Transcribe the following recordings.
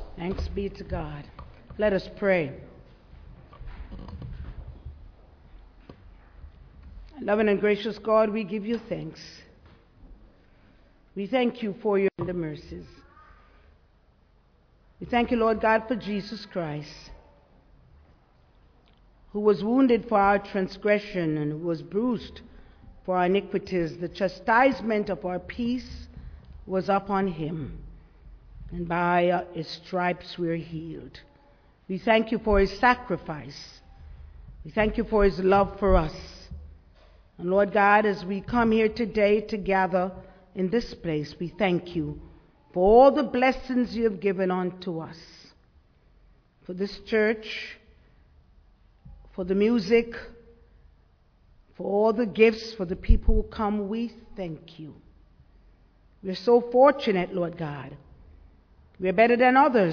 Thanks be to God. Let us pray. Loving and gracious God, we give you thanks. We thank you for your tender mercies. We thank you, Lord God, for Jesus Christ, who was wounded for our transgression and who was bruised for our iniquities. The chastisement of our peace was upon him, and by his stripes we are healed. We thank you for his sacrifice. We thank you for his love for us. And Lord God, as we come here today to gather in this place, we thank you for all the blessings you have given unto us, for this church, for the music, for all the gifts, for the people who come. We thank you. We're so fortunate, Lord God. We're better than others.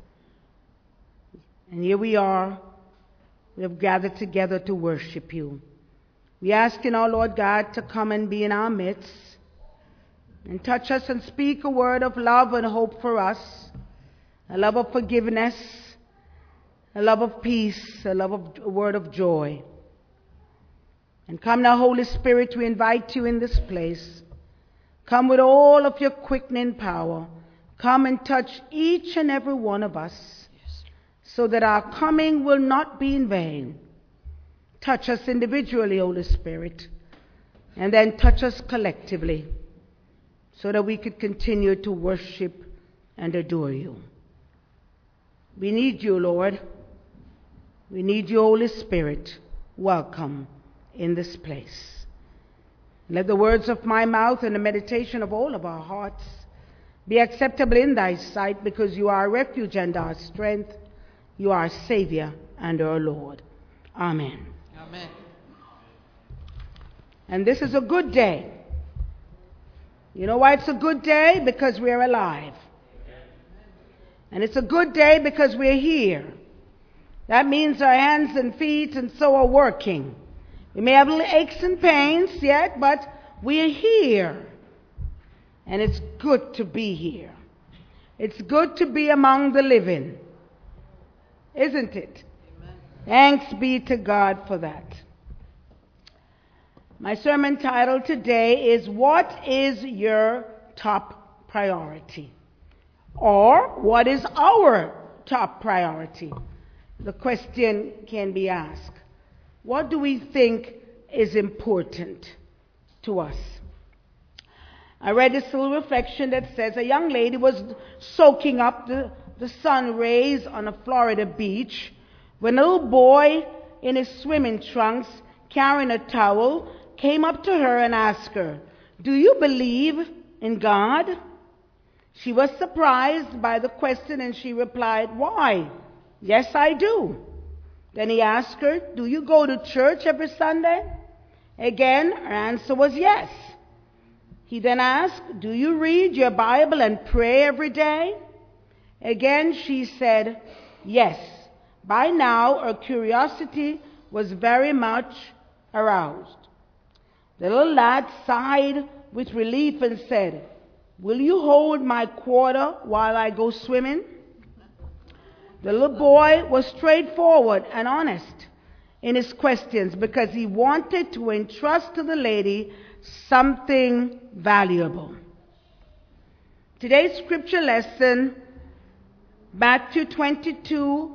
And here we are. We have gathered together to worship you. We ask you now, Lord God, to come and be in our midst and touch us and speak a word of love and hope for us, a love of forgiveness, a love of peace, a word of joy. And come now, Holy Spirit, we invite you in this place. Come with all of your quickening power. Come and touch each and every one of us, so that our coming will not be in vain. Touch us individually, Holy Spirit, and then touch us collectively, so that we could continue to worship and adore you. We need you, Lord. We need you, Holy Spirit. Welcome in this place. Let the words of my mouth and the meditation of all of our hearts be acceptable in thy sight, because you are our refuge and our strength. You are our Savior and our Lord. Amen. Amen. And this is a good day. You know why it's a good day? Because we're alive. And it's a good day because we're here. That means our hands and feet and so are working. We may have little aches and pains yet, but we're here. And it's good to be here. It's good to be among the living. Isn't it? Amen. Thanks be to God for that. My sermon title today is, What is your top priority? Or, what is our top priority? The question can be asked. What do we think is important to us? I read this little reflection that says a young lady was soaking up the sun rays on a Florida beach when a little boy in his swimming trunks carrying a towel came up to her and asked her, "Do you believe in God?" She was surprised by the question and she replied, "Why? Yes, I do." Then he asked her, "Do you go to church every Sunday?" Again, her answer was yes. He then asked, "Do you read your Bible and pray every day?" Again, she said, yes. By now, her curiosity was very much aroused. The little lad sighed with relief and said, "Will you hold my quarter while I go swimming?" The little boy was straightforward and honest in his questions because he wanted to entrust to the lady something valuable. Today's scripture lesson, Matthew 22,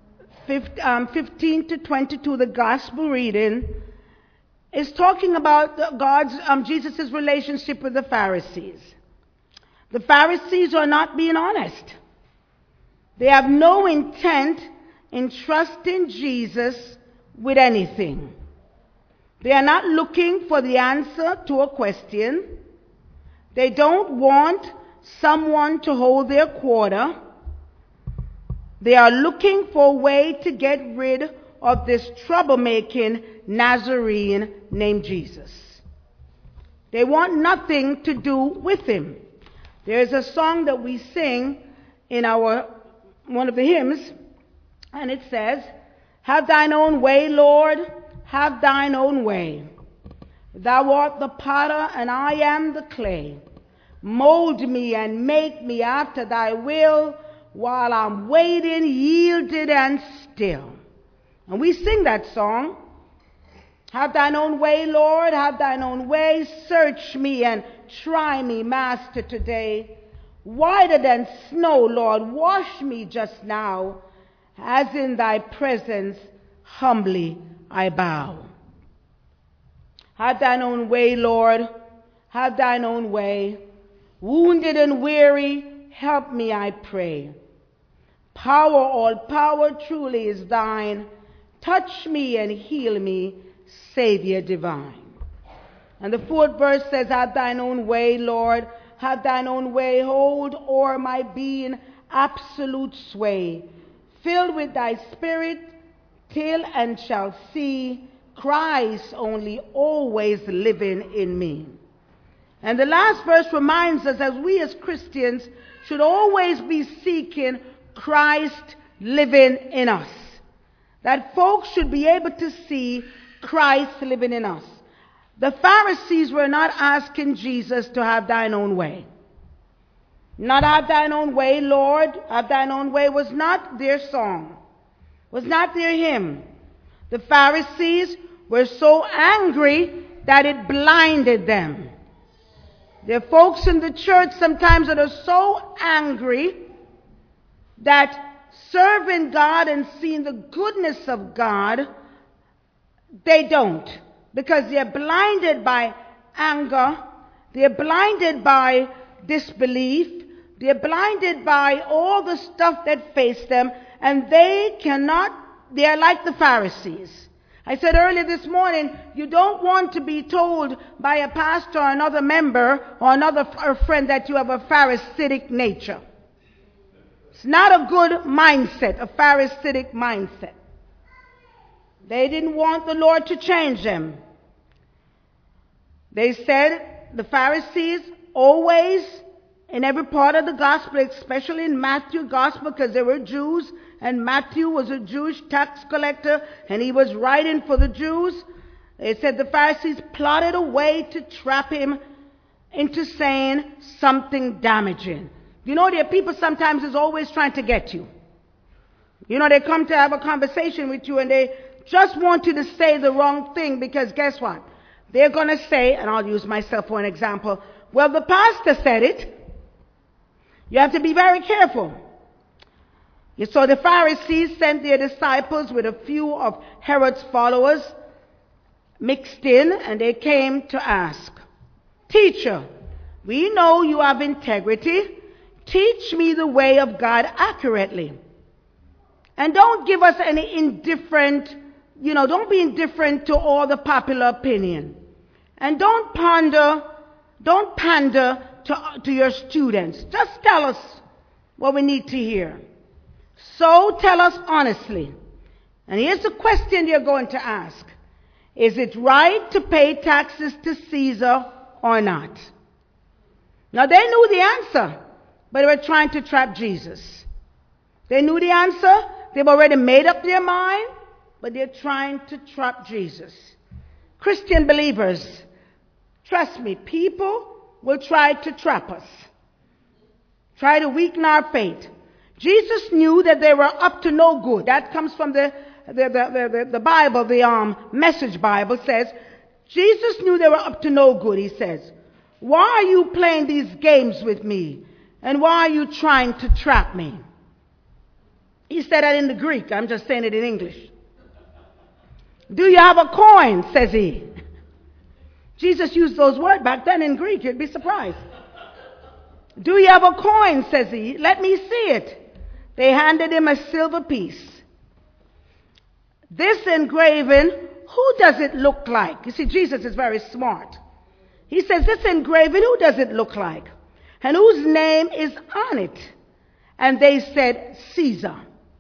15 to 22, the gospel reading, is talking about Jesus' relationship with the Pharisees. The Pharisees are not being honest. They have no intent in trusting Jesus with anything. They are not looking for the answer to a question. They don't want someone to hold their quarter. They are looking for a way to get rid of this troublemaking Nazarene named Jesus. They want nothing to do with him. There is a song that we sing in one of the hymns, and it says, "Have thine own way, Lord, have thine own way. Thou art the potter, and I am the clay. Mold me and make me after thy will. while I'm waiting, yielded and still. And we sing that song. Have thine own way, Lord, have thine own way. Search me and try me, Master, today. Whiter than snow, Lord, wash me just now, as in thy presence humbly I bow. Have thine own way, Lord, have thine own way. Wounded and weary, help me, I pray. Power, all power truly is thine. Touch me and heal me, Savior divine. And the fourth verse says, have thine own way, Lord, have thine own way. Hold o'er my being absolute sway. Filled with thy spirit, till and shall see Christ only always living in me. And the last verse reminds us that we as Christians should always be seeking Christ living in us. That folks should be able to see Christ living in us. The Pharisees were not asking Jesus to have thine own way. Not have thine own way, Lord, have thine own way was not their song, was not their hymn. The Pharisees were so angry that it blinded them. There are folks in the church sometimes that are so angry that serving God and seeing the goodness of God, they don't. Because they're blinded by anger, they're blinded by disbelief, they're blinded by all the stuff that faced them, and they're like the Pharisees. I said earlier this morning, you don't want to be told by a pastor or another member or another friend that you have a Pharisaic nature. It's not a good mindset, a Pharisaic mindset. They didn't want the Lord to change them. They said, the Pharisees always, in every part of the gospel, especially in Matthew's gospel, because they were Jews, and Matthew was a Jewish tax collector, and he was writing for the Jews. They said the Pharisees plotted a way to trap him into saying something damaging. You know, there are people sometimes is always trying to get you. You know, they come to have a conversation with you, and they just want you to say the wrong thing, because guess what? They're going to say, and I'll use myself for an example, well, the pastor said it. You have to be very careful. So the Pharisees sent their disciples with a few of Herod's followers mixed in, and they came to ask, Teacher, we know you have integrity. Teach me the way of God accurately. And don't give us any indifferent, don't be indifferent to all the popular opinion. And don't pander to your students. Just tell us what we need to hear. So tell us honestly. And here's the question you're going to ask. Is it right to pay taxes to Caesar or not? Now they knew the answer, but they were trying to trap Jesus. They knew the answer. They've already made up their mind, but they're trying to trap Jesus. Christian believers, trust me, people will try to trap us, try to weaken our faith. Jesus knew that they were up to no good. That comes from the Bible, the Message Bible says, Jesus knew they were up to no good, he says. Why are you playing these games with me? And why are you trying to trap me? He said that in the Greek. I'm just saying it in English. Do you have a coin? Says he. Jesus used those words back then in Greek. You'd be surprised. Do you have a coin? Says he. Let me see it. They handed him a silver piece. This engraving, who does it look like? You see, Jesus is very smart. He says, this engraving, who does it look like? And whose name is on it? And they said, Caesar.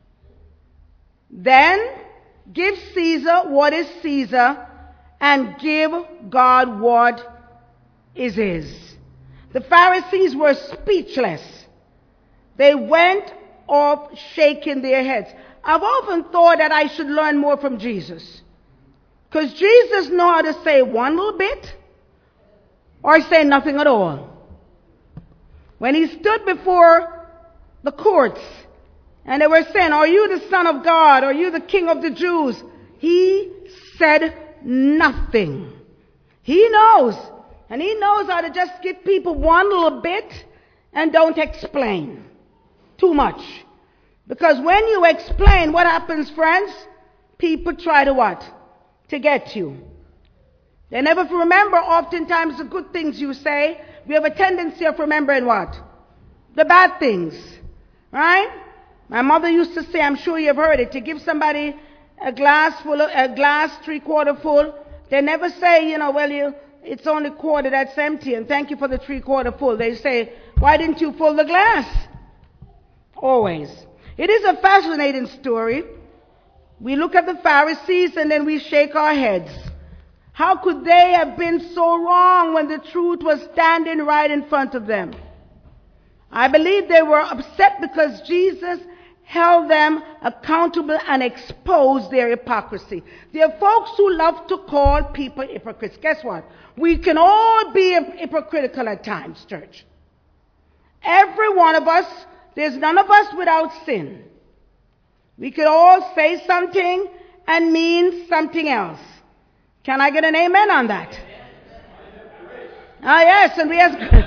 Then give Caesar what is Caesar, and give God what is his. The Pharisees were speechless. They went off shaking their heads. I've often thought that I should learn more from Jesus. Because Jesus knew how to say one little bit or say nothing at all. When he stood before the courts. And they were saying, are you the Son of God? Are you the King of the Jews? He said nothing. He knows. And he knows how to just give people one little bit and don't explain too much. Because when you explain, what happens, friends? People try to what? To get you. They never remember oftentimes the good things you say. We have a tendency of remembering what? The bad things. Right? My mother used to say, I'm sure you've heard it, to give somebody a glass 3/4 full, they never say, well, it's only quarter that's empty, and thank you for the 3/4 full. They say, why didn't you fill the glass? Always. It is a fascinating story. We look at the Pharisees and then we shake our heads. How could they have been so wrong when the truth was standing right in front of them? I believe they were upset because Jesus held them accountable and exposed their hypocrisy. There are folks who love to call people hypocrites. Guess what? We can all be hypocritical at times, church. Every one of us, there's none of us without sin. We could all say something and mean something else. Can I get an amen on that? Ah, yes, and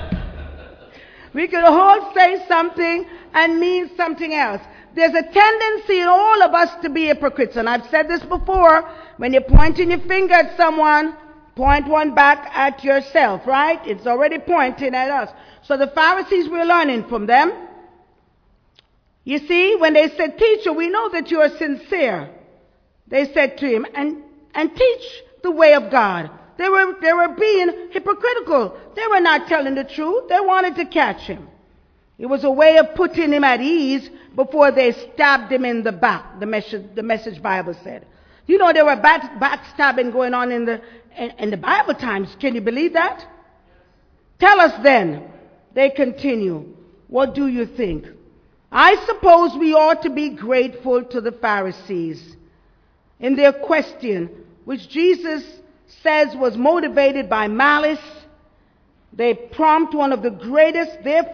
we could all say something and mean something else. There's a tendency in all of us to be hypocrites. And I've said this before. When you're pointing your finger at someone, point one back at yourself, right? It's already pointing at us. So the Pharisees were learning from them. You see, when they said, teacher, we know that you are sincere. They said to him, and teach the way of God. They were being hypocritical. They were not telling the truth. They wanted to catch him. It was a way of putting him at ease before they stabbed him in the back, the Message Bible said. You know, there were backstabbing going on in the Bible times. Can you believe that? Tell us then, they continue, what do you think? I suppose we ought to be grateful to the Pharisees in their question, which Jesus says was motivated by malice. They prompt one of the greatest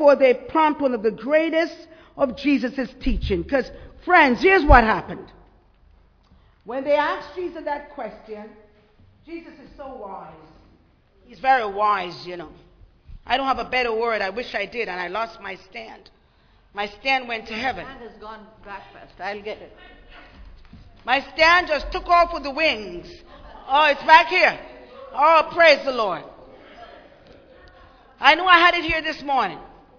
of Jesus' teaching. Because, friends, here's what happened. When they asked Jesus that question, Jesus is so wise. He's very wise, I don't have a better word. I wish I did, and I lost my stand. My stand went to heaven. My stand has gone back fast. I'll get it. My stand just took off with the wings. Oh, it's back here. Oh, praise the Lord. I knew I had it here this morning.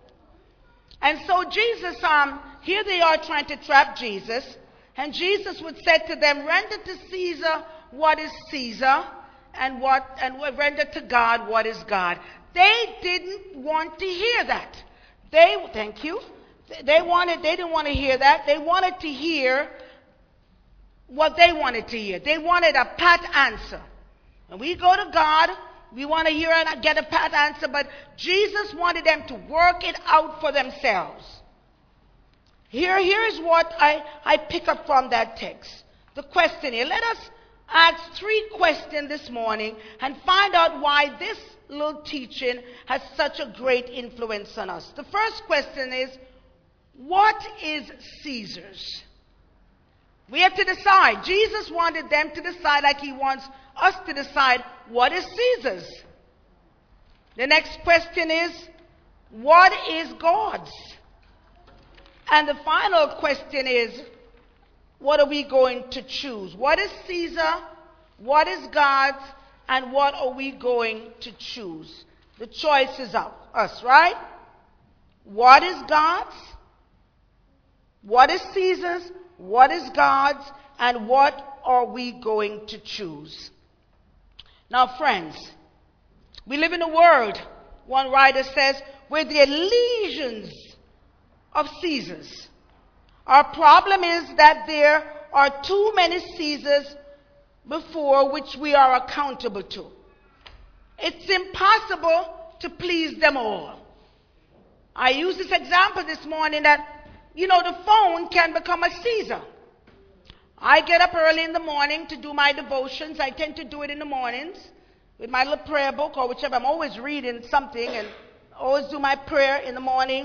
And so Jesus, here they are trying to trap Jesus. And Jesus would say to them, render to Caesar what is Caesar, and render to God what is God. They didn't want to hear that. Thank you. They didn't want to hear that. They wanted to hear what they wanted to hear. They wanted a pat answer. When we go to God, we want to hear and get a pat answer, but Jesus wanted them to work it out for themselves. Here is what I pick up from that text. The question here. Let us ask 3 questions this morning and find out why this little teaching has such a great influence on us. The first question is, what is Caesar's? We have to decide. Jesus wanted them to decide like he wants us to decide what is Caesar's. The next question is, what is God's? And the final question is, what are we going to choose? What is Caesar? What is God's? And what are we going to choose? The choice is up, us, right? What is God's? What is Caesar's? What is God's? And what are we going to choose? Now, friends, we live in a world, one writer says, where there are legions of Caesars. Our problem is that there are too many Caesars before which we are accountable to. It's impossible to please them all. I used this example this morning that, the phone can become a Caesar. I get up early in the morning to do my devotions. I tend to do it in the mornings with my little prayer book or whichever. I'm always reading something and always do my prayer in the morning.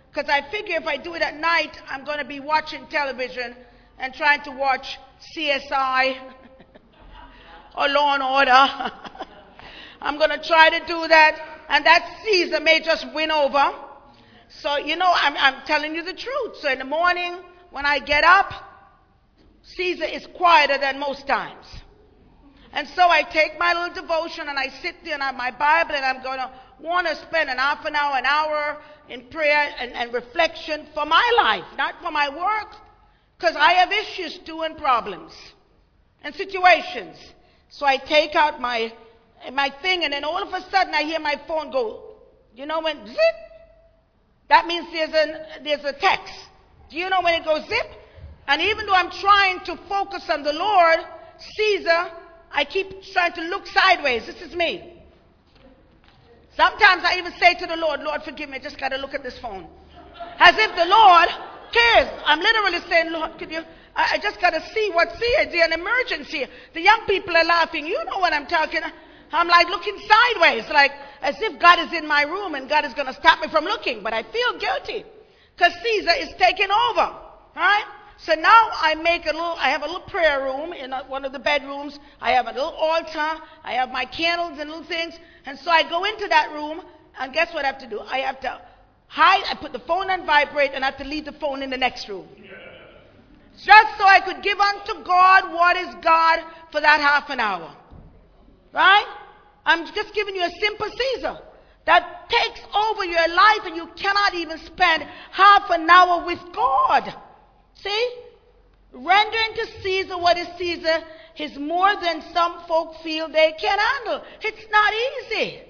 Because I figure if I do it at night, I'm going to be watching television and trying to watch CSI or Law and Order. I'm going to try to do that, and that Caesar may just win over. So, I'm telling you the truth. So in the morning, when I get up, Caesar is quieter than most times. And so I take my little devotion and I sit there and I have my Bible, and I'm going to want to spend an hour in prayer and reflection for my life, not for my work, because I have issues too and problems and situations. So I take out my thing, and then all of a sudden I hear my phone go, when zip, that means there's a text. Do you know when it goes zip? And even though I'm trying to focus on the Lord, Caesar, I keep trying to look sideways. This is me. Sometimes I even say to the Lord, Lord, forgive me, I just got to look at this phone. As if the Lord cares. I'm literally saying, Lord, I just got to see what's here. There's an emergency. The young people are laughing. You know what I'm talking. I'm like looking sideways, like as if God is in my room and God is going to stop me from looking. But I feel guilty because Caesar is taking over. All right? So now I have a little prayer room in one of the bedrooms. I have a little altar. I have my candles and little things. And so I go into that room, and guess what I have to do? I have to hide. I put the phone on vibrate, and I have to leave the phone in the next room. Just so I could give unto God what is God for that half an hour. Right? I'm just giving you a simple Caesar that takes over your life, and you cannot even spend half an hour with God. See? Rendering to Caesar what is Caesar is more than some folk feel they can handle. It's not easy.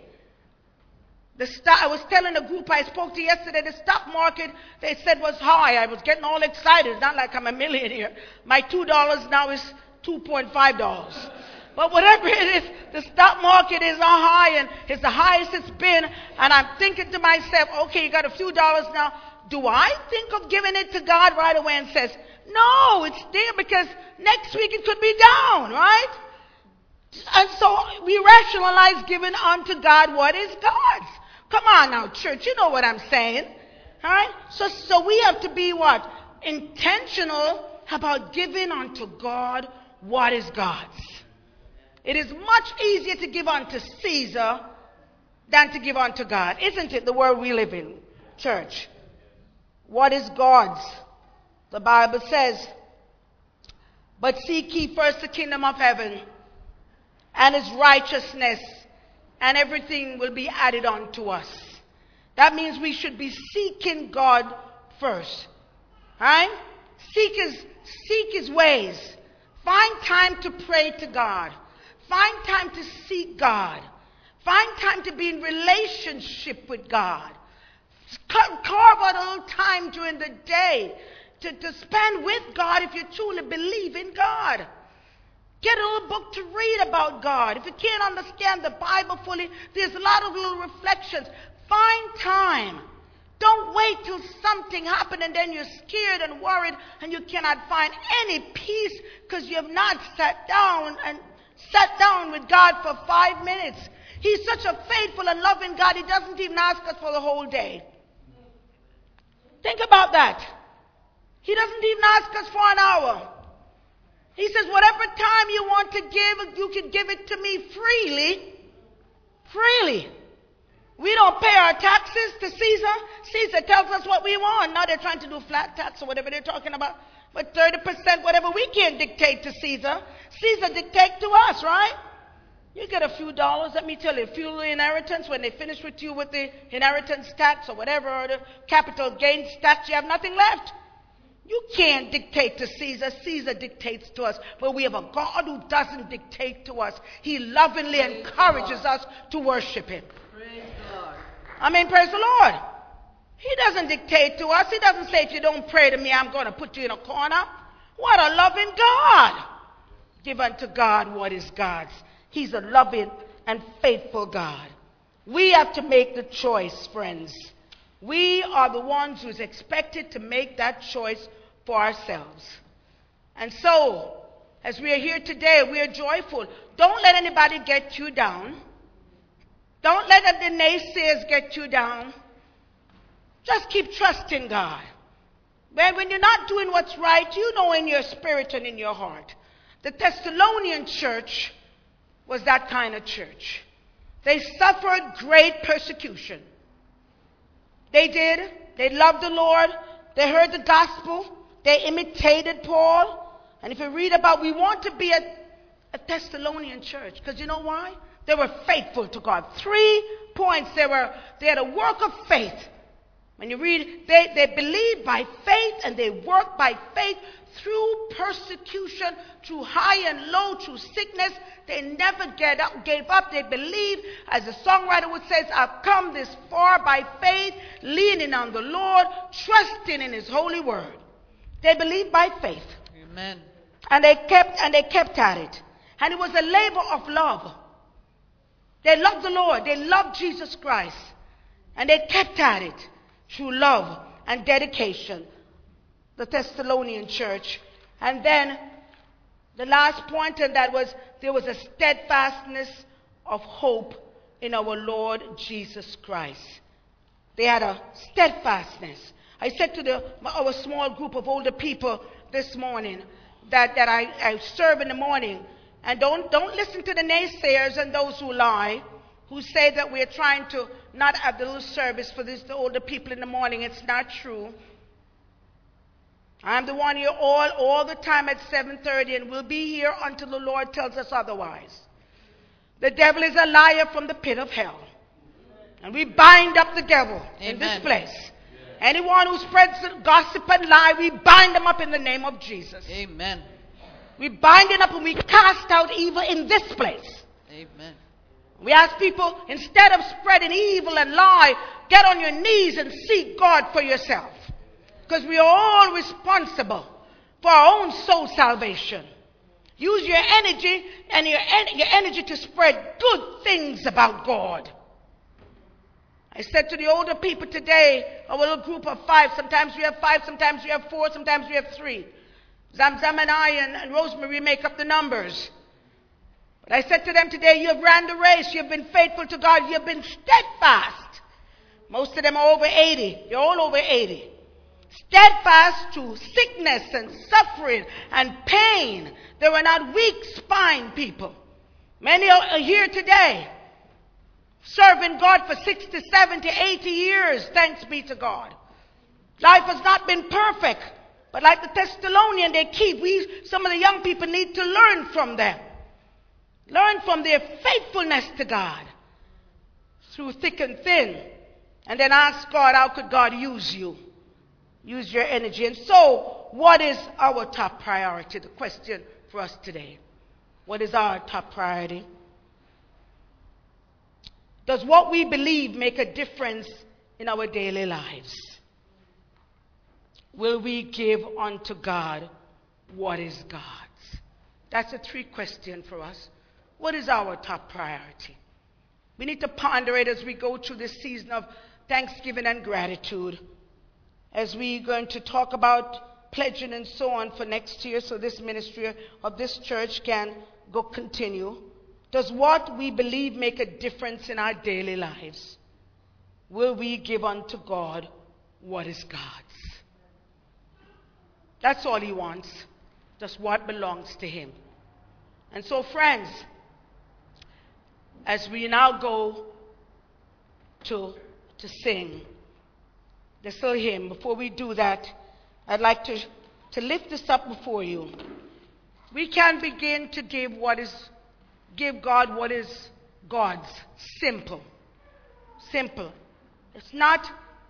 I was telling a group I spoke to yesterday, the stock market, they said was high. I was getting all excited. It's not like I'm a millionaire. My $2 now is $2.5. But whatever it is, the stock market is on high, and it's the highest it's been. And I'm thinking to myself, okay, you got a few dollars now. Do I think of giving it to God right away and says, no, it's there because next week it could be down, right? And so we rationalize giving unto God what is God's. Come on now, church, you know what I'm saying. All right? So we have to be what? Intentional about giving unto God what is God's. It is much easier to give unto Caesar than to give unto God. Isn't it, the world we live in, church? What is God's? The Bible says, but seek ye first the kingdom of heaven and his righteousness, and everything will be added unto us. That means we should be seeking God first. Right? Seek his ways. Find time to pray to God. Find time to seek God. Find time to be in relationship with God. Carve out a little time during the day to spend with God if you truly believe in God. Get a little book to read about God. If you can't understand the Bible fully, there's a lot of little reflections. Find time. Don't wait till something happens and then you're scared and worried and you cannot find any peace because you have not sat down with God for 5 minutes. He's such a faithful and loving God, he doesn't even ask us for the whole day. Think about that. He doesn't even ask us for an hour. He says, whatever time you want to give, you can give it to me freely. Freely. We don't pay our taxes to Caesar. Caesar tells us what we want. Now they're trying to do flat tax or whatever they're talking about. But 30%, whatever, we can't dictate to Caesar. Caesar dictates to us, right? You get a few dollars, let me tell you, fuel inheritance, when they finish with you with the inheritance tax or whatever, or the capital gains tax, you have nothing left. You can't dictate to Caesar. Caesar dictates to us. But we have a God who doesn't dictate to us. He lovingly encourages us to worship him. Praise the Lord. Praise the Lord. He doesn't dictate to us. He doesn't say, if you don't pray to me, I'm going to put you in a corner. What a loving God. Give unto God what is God's. He's a loving and faithful God. We have to make the choice, friends. We are the ones who's expected to make that choice for ourselves. And so, as we are here today, we are joyful. Don't let anybody get you down. Don't let the naysayers get you down. Just keep trusting God. When you're not doing what's right, you know in your spirit and in your heart. The Thessalonian church was that kind of church. They suffered great persecution. They did. They loved the Lord. They heard the gospel. They imitated Paul. And if you read about, we want to be a Thessalonian church. Because you know why? They were faithful to God. 3 points. They had a work of faith. When you read, they believed by faith and they worked by faith through persecution, through high and low, through sickness. They never gave up. They believed, as the songwriter would say, I've come this far by faith, leaning on the Lord, trusting in His holy word. They believed by faith. Amen. And they kept at it. And it was a labor of love. They loved the Lord. They loved Jesus Christ. And they kept at it through love and dedication. The Thessalonian church. And then the last point, and that was there was a steadfastness of hope in our Lord Jesus Christ. They had a steadfastness. I said to our small group of older people this morning that I serve in the morning, and don't listen to the naysayers and those who lie, who say that we're trying to not have the little service for the older people in the morning. It's not true. I'm the one here all the time at 7:30, and we'll be here until the Lord tells us otherwise. The devil is a liar from the pit of hell. And we bind up the devil in this place. Anyone who spreads gossip and lie, we bind them up in the name of Jesus. Amen. We bind it up and we cast out evil in this place. Amen. We ask people, instead of spreading evil and lie, get on your knees and seek God for yourself. Because we are all responsible for our own soul salvation. Use your energy and your energy to spread good things about God. I said to the older people today, our little group of 5, sometimes we have 5, sometimes we have 4, sometimes we have 3. Zamzam and I and Rosemary make up the numbers. But I said to them today, you have ran the race, you have been faithful to God, you have been steadfast. Most of them are over 80. You're all over 80. Steadfast to sickness and suffering and pain. They were not weak-spined people. Many are here today, serving God for 60, 70, 80 years, thanks be to God. Life has not been perfect, but like the Thessalonian, some of the young people need to learn from them. Learn from their faithfulness to God through thick and thin. And then ask God, how could God use you? Use your energy. And so, what is our top priority? The question for us today. What is our top priority? Does what we believe make a difference in our daily lives? Will we give unto God what is God's? That's a 3 question for us. What is our top priority? We need to ponder it as we go through this season of thanksgiving and gratitude. As we're going to talk about pledging and so on for next year, so this ministry of this church can continue. Does what we believe make a difference in our daily lives? Will we give unto God what is God's? That's all He wants. Just what belongs to Him. And so, friends, as we now go to sing this little hymn, before we do that, I'd like to lift this up before you. We can begin to give God what is God's. Simple. Simple. It's not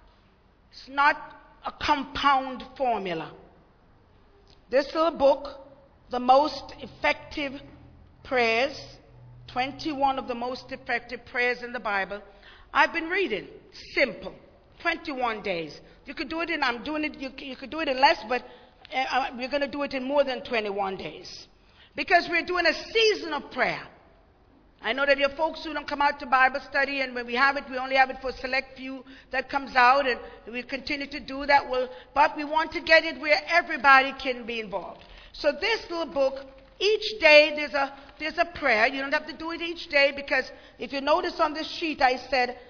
a compound formula. This little book, The Most Effective Prayers, 21 of the most effective prayers in the Bible, I've been reading. Simple. 21 days. You could do it in, you could do it in less, but we're going to do it in more than 21 days. Because we're doing a season of prayer. I know that there are folks who don't come out to Bible study, and when we have it, we only have it for a select few that comes out, and we continue to do that. But we want to get it where everybody can be involved. So this little book, each day there's a prayer. You don't have to do it each day, because if you notice on this sheet, I said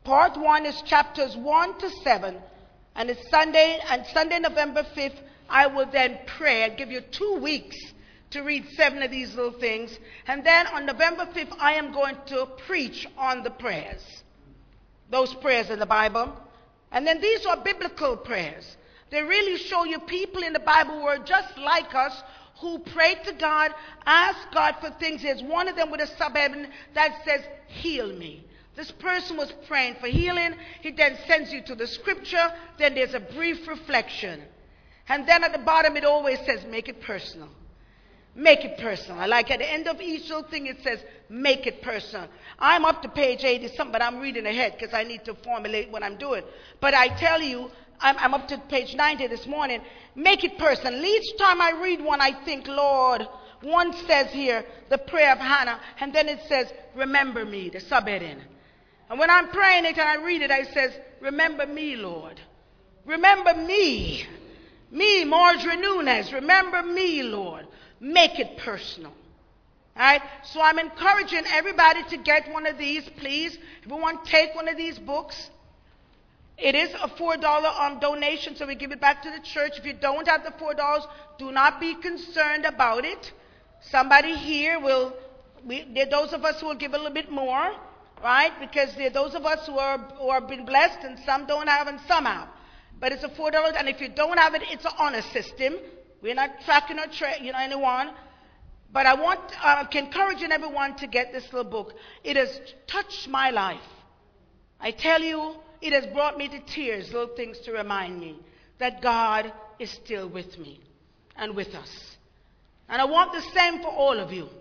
Part 1 is chapters 1 to 7. And it's Sunday, November 5th, I will then pray. I'll give you 2 weeks to read 7 of these little things. And then on November 5th, I am going to preach on the prayers. Those prayers in the Bible. And then these are biblical prayers. They really show you people in the Bible who are just like us, who prayed to God, asked God for things. There's one of them with a subheading that says, heal me. This person was praying for healing. He then sends you to the scripture. Then there's a brief reflection. And then at the bottom it always says, make it personal. Make it personal. I like at the end of each little thing it says, make it personal. I'm up to page 80-something, but I'm reading ahead because I need to formulate what I'm doing. But I tell you, I'm up to page 90 this morning. Make it personal. Each time I read one, I think, Lord, one says here, the prayer of Hannah, and then it says, remember me, the subheading. And when I'm praying it and I read it, I says, remember me, Lord. Remember me. Me, Marjorie Nunes. Remember me, Lord. Make it personal. All right? So I'm encouraging everybody to get one of these, please. Everyone take one of these books. It is a $4 donation, so we give it back to the church. If you don't have the $4, do not be concerned about it. Somebody here there are those of us who will give a little bit more, right? Because there are those of us who have been blessed, and some don't have, and some have. But it's a $4, and if you don't have it, it's an honor system. We're not tracking or anyone. But I want encouraging everyone to get this little book. It has touched my life. I tell you, it has brought me to tears, little things to remind me that God is still with me and with us. And I want the same for all of you.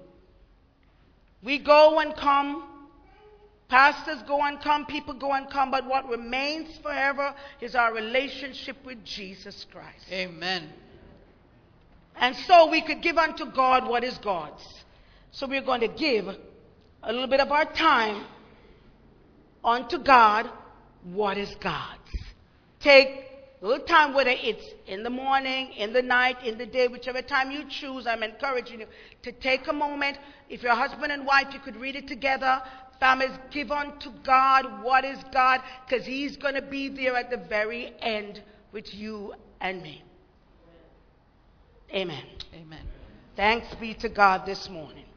We go and come. Pastors go and come. People go and come. But what remains forever is our relationship with Jesus Christ. Amen. And so we could give unto God what is God's. So we're going to give a little bit of our time unto God what is God's. Take a little time, whether it's in the morning, in the night, in the day, whichever time you choose. I'm encouraging you to take a moment. If you're husband and wife, you could read it together. Families, give unto God what is God, because he's going to be there at the very end with you and me. Amen. Amen. Thanks be to God this morning.